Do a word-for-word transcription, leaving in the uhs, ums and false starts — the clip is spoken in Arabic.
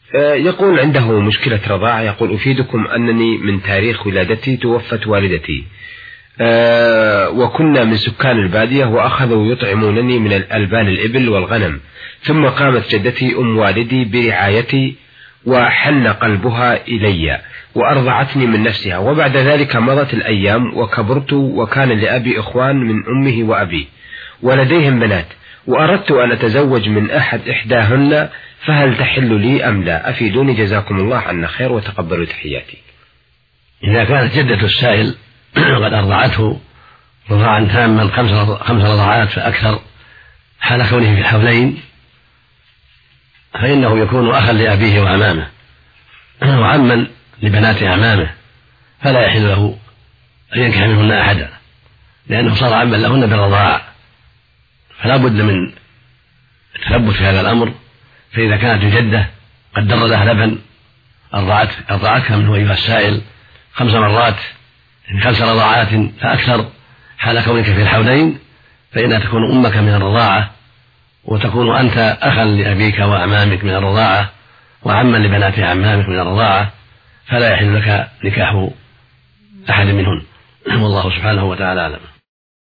يقول عنده مشكلة رضاعة، يقول أفيدكم أنني من تاريخ ولادتي توفت والدتي أه وكنا من سكان البادية وأخذوا يطعمونني من الألبان الإبل والغنم، ثم قامت جدتي أم والدي برعايتي وحن قلبها إلي وأرضعتني من نفسها، وبعد ذلك مضت الأيام وكبرت وكان لأبي إخوان من أمه وأبي ولديهم بنات، وأردت أن أتزوج من أحد إحداهن، فهل تحل لي أم لا؟ أفيدوني جزاكم الله عنا خير وتقبلوا تحياتي. إذا كانت جدة السائل وقد أرضعته رضاعا تاما خمس رضاعات فأكثر حال كونه في الحولين، فإنه يكون أخا لأبيه وعمامه وعما لبنات أعمامه، فلا يحل له أن ينكح منهن أحدا، لأنه صار عما لهن بالرضاعة، فلا بد من التثبت في هذا الأمر. فإذا كانت الجدة قد در لها لبن أرضعتك منه أيها السائل خمس مرات يعني خمس رضاعات فأكثر حال كونك في الحولين، فإنها تكون أمك من الرضاعة، وتكون أنت أخا لأبيك وأعمامك من الرضاعة وعما لبنات أعمامك من الرضاعة، فلا يحل لك نكاح أحد منهن. والله سبحانه وتعالى أعلم.